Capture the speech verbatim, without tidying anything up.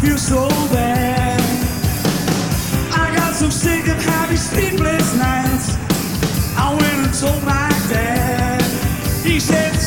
feel so bad. I got so sick of having sleepless nights. I went and told my dad. He said,